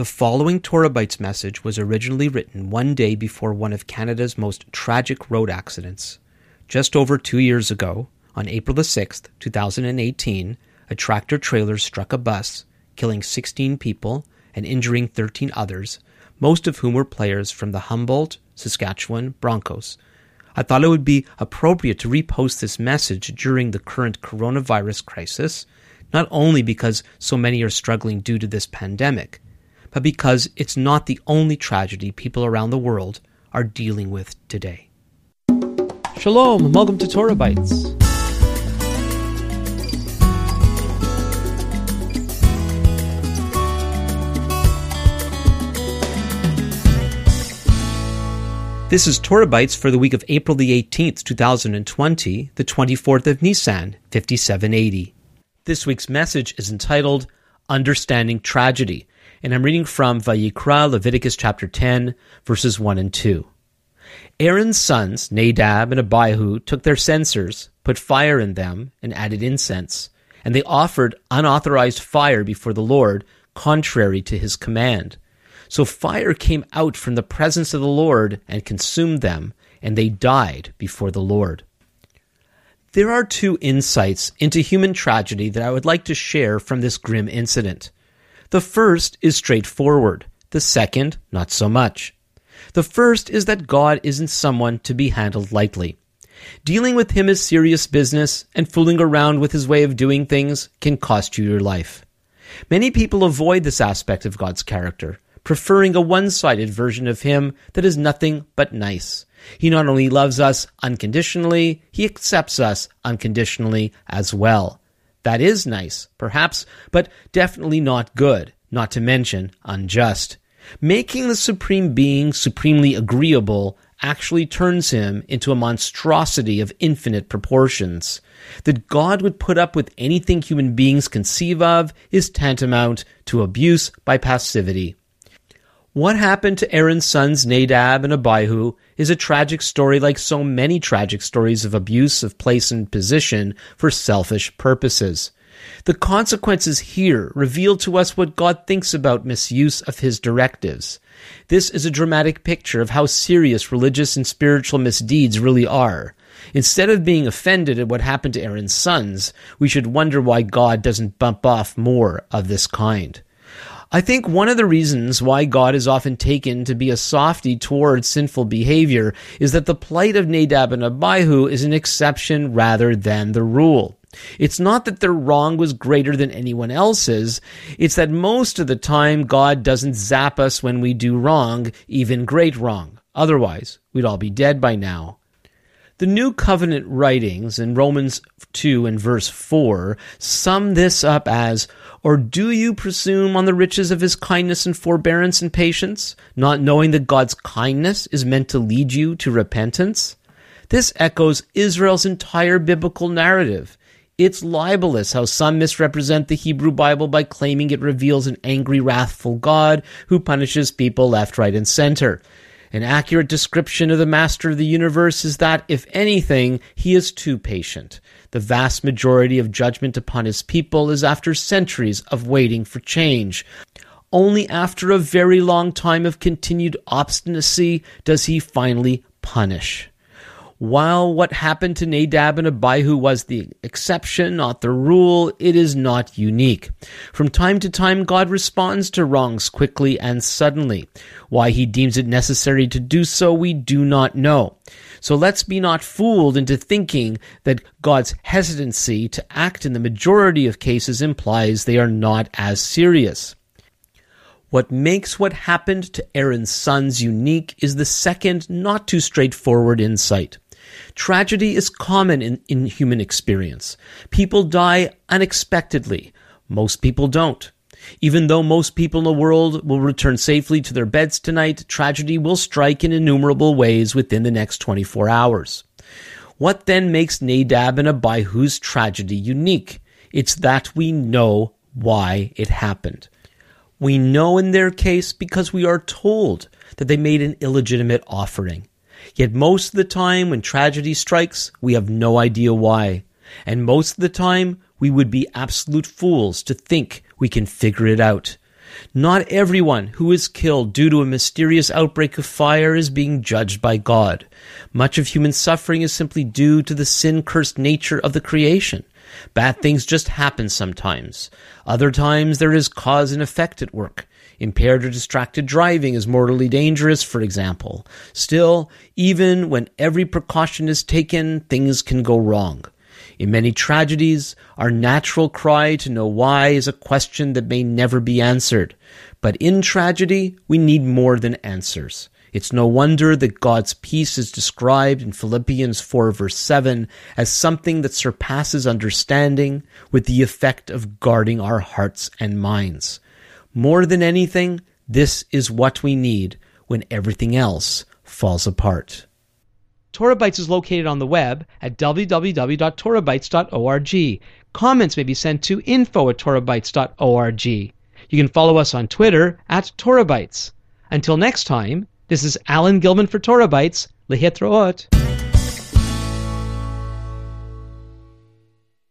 The following Torah Bites message was originally written one day before one of Canada's most tragic road accidents. Just over 2 years ago, on April the 6th, 2018, a tractor-trailer struck a bus, killing 16 people and injuring 13 others, most of whom were players from the Humboldt, Saskatchewan Broncos. I thought it would be appropriate to repost this message during the current coronavirus crisis, not only because so many are struggling due to this pandemic, but because it's not the only tragedy people around the world are dealing with today. Shalom, and welcome to Torah Bites. This is Torah Bites for the week of April the 18th, 2020, the 24th of Nisan, 5780. This week's message is entitled, Understanding Tragedy, and I'm reading from Vayikra, Leviticus chapter 10, verses 1 and 2. Aaron's sons, Nadab and Abihu, took their censers, put fire in them, and added incense, and they offered unauthorized fire before the Lord, contrary to his command. So fire came out from the presence of the Lord and consumed them, and they died before the Lord. There are two insights into human tragedy that I would like to share from this grim incident. The first is straightforward. The second, not so much. The first is that God isn't someone to be handled lightly. Dealing with him is serious business, and fooling around with his way of doing things can cost you your life. Many people avoid this aspect of God's character, preferring a one-sided version of him that is nothing but nice. He not only loves us unconditionally, he accepts us unconditionally as well. That is nice, perhaps, but definitely not good, not to mention unjust. Making the Supreme Being supremely agreeable actually turns him into a monstrosity of infinite proportions. That God would put up with anything human beings conceive of is tantamount to abuse by passivity. What happened to Aaron's sons Nadab and Abihu is a tragic story like so many tragic stories of abuse of place and position for selfish purposes. The consequences here reveal to us what God thinks about misuse of his directives. This is a dramatic picture of how serious religious and spiritual misdeeds really are. Instead of being offended at what happened to Aaron's sons, we should wonder why God doesn't bump off more of this kind. I think one of the reasons why God is often taken to be a softy towards sinful behavior is that the plight of Nadab and Abihu is an exception rather than the rule. It's not that their wrong was greater than anyone else's, it's that most of the time God doesn't zap us when we do wrong, even great wrong. Otherwise, we'd all be dead by now. The New Covenant writings in Romans 2 and verse 4 sum this up as, "Or do you presume on the riches of his kindness and forbearance and patience, not knowing that God's kindness is meant to lead you to repentance?" This echoes Israel's entire biblical narrative. It's libelous how some misrepresent the Hebrew Bible by claiming it reveals an angry, wrathful God who punishes people left, right, and center. An accurate description of the master of the universe is that, if anything, he is too patient. The vast majority of judgment upon his people is after centuries of waiting for change. Only after a very long time of continued obstinacy does he finally punish. While what happened to Nadab and Abihu was the exception, not the rule, it is not unique. From time to time, God responds to wrongs quickly and suddenly. Why he deems it necessary to do so, we do not know. So let's be not fooled into thinking that God's hesitancy to act in the majority of cases implies they are not as serious. What makes what happened to Aaron's sons unique is the second, not too straightforward insight. Tragedy is common in human experience. People die unexpectedly. Most people don't. Even though most people in the world will return safely to their beds tonight, tragedy will strike in innumerable ways within the next 24 hours. What then makes Nadab and Abihu's tragedy unique? It's that we know why it happened. We know in their case because we are told that they made an illegitimate offering. Yet most of the time when tragedy strikes, we have no idea why. And most of the time, we would be absolute fools to think we can figure it out. Not everyone who is killed due to a mysterious outbreak of fire is being judged by God. Much of human suffering is simply due to the sin-cursed nature of the creation. Bad things just happen sometimes. Other times there is cause and effect at work. Impaired or distracted driving is mortally dangerous, for example. Still, even when every precaution is taken, things can go wrong. In many tragedies, our natural cry to know why is a question that may never be answered. But in tragedy, we need more than answers. It's no wonder that God's peace is described in Philippians 4 verse 7 as something that surpasses understanding, with the effect of guarding our hearts and minds. More than anything, this is what we need when everything else falls apart. Torah Bytes is located on the web at www.torahbytes.org. Comments may be sent to info@torahbytes.org. You can follow us on Twitter @TorahBytes. Until next time, this is Alan Gilman for Torah Bytes. Lehitraot.